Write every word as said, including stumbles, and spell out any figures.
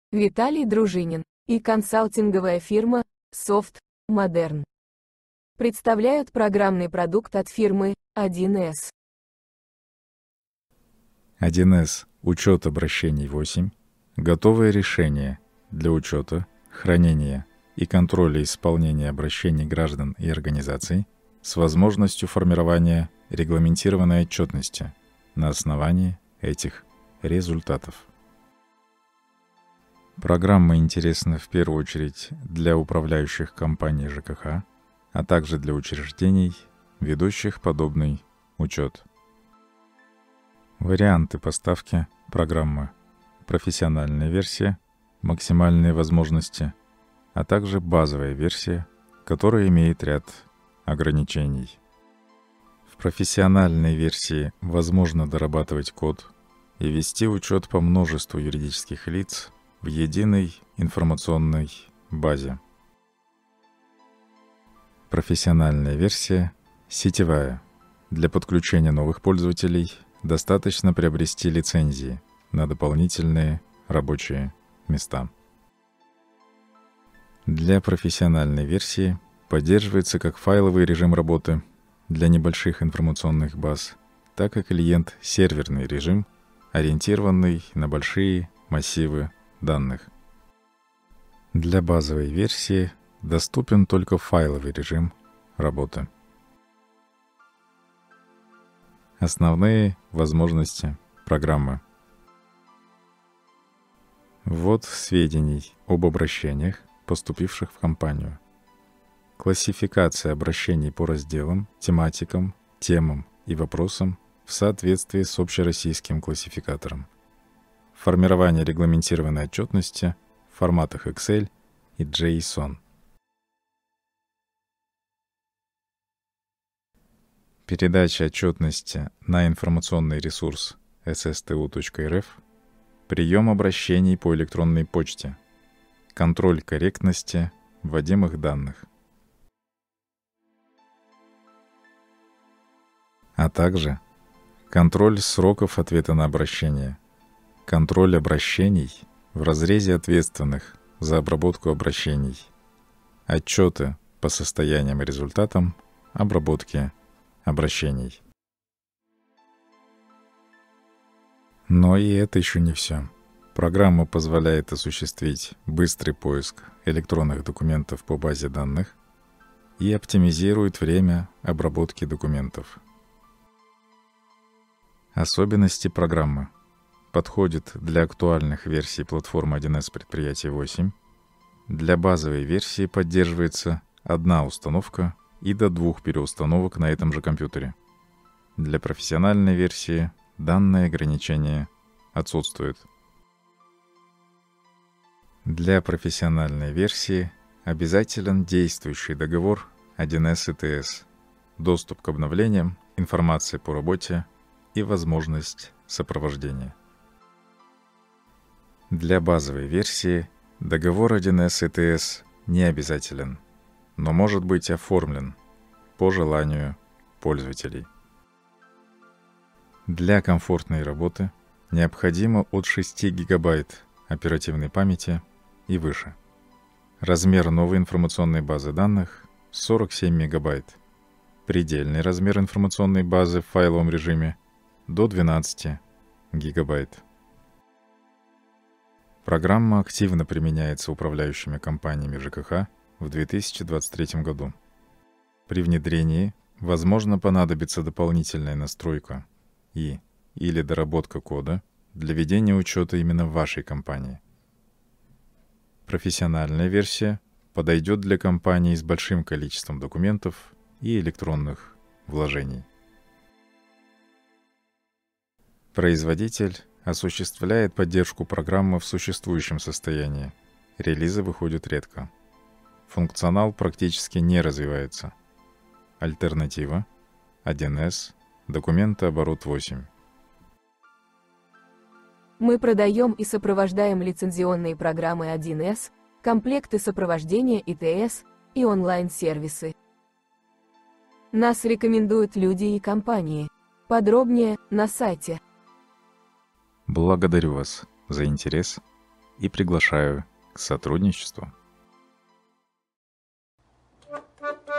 Виталий Дружинин и консалтинговая фирма Soft Modern представляют программный продукт от фирмы один эс. один эс Учет обращений восемь. Готовое решение для учета, хранения и контроля исполнения обращений граждан и организаций с возможностью формирования регламентированной отчетности на основании этих результатов. Программа интересна в первую очередь для управляющих компаний ЖКХ, а также для учреждений, ведущих подобный учет. Варианты поставки программы: профессиональная версия, максимальные возможности, а также базовая версия, которая имеет ряд ограничений. В профессиональной версии возможно дорабатывать код и вести учет по множеству юридических лиц в единой информационной базе. Профессиональная версия сетевая. Для подключения новых пользователей достаточно приобрести лицензии на дополнительные рабочие места. Для профессиональной версии поддерживается как файловый режим работы для небольших информационных баз, так и клиент-серверный режим, ориентированный на большие массивы данных. Для базовой версии доступен только файловый режим работы. Основные возможности программы. Ввод сведений об обращениях, поступивших в компанию. Классификация обращений по разделам, тематикам, темам и вопросам в соответствии с общероссийским классификатором. Формирование регламентированной отчетности в форматах Excel и джейсон. Передача отчетности на информационный ресурс эс эс тэ у точка эр эф. Прием обращений по электронной почте. Контроль корректности вводимых данных. А также контроль сроков ответа на обращение. Контроль обращений в разрезе ответственных за обработку обращений. Отчеты по состояниям и результатам обработки обращений. Но и это еще не все. Программа позволяет осуществить быстрый поиск электронных документов по базе данных и оптимизирует время обработки документов. Особенности программы. Подходит для актуальных версий платформы один эс предприятий восемь. Для базовой версии поддерживается одна установка и до двух переустановок на этом же компьютере. Для профессиональной версии данное ограничение отсутствует. Для профессиональной версии обязателен действующий договор один эс и тэ эс, доступ к обновлениям, информации по работе и возможность сопровождения. Для базовой версии договор один эс и тэ эс не обязателен, но может быть оформлен по желанию пользователей. Для комфортной работы необходимо от шести гигабайт оперативной памяти и выше. Размер новой информационной базы данных — сорок семь мегабайт. Предельный размер информационной базы в файловом режиме — до двенадцати гигабайт. Программа активно применяется управляющими компаниями ЖКХ в две тысячи двадцать третьем году. При внедрении возможно понадобится дополнительная настройка и или доработка кода для ведения учета именно в вашей компании. Профессиональная версия подойдет для компаний с большим количеством документов и электронных вложений. Производитель осуществляет поддержку программы в существующем состоянии. Релизы выходят редко. Функционал практически не развивается. Альтернатива один эс, документооборот восемь. Мы продаем и сопровождаем лицензионные программы один эс, комплекты сопровождения и тэ эс и онлайн-сервисы. Нас рекомендуют люди и компании. Подробнее на сайте. Благодарю вас за интерес и приглашаю к сотрудничеству.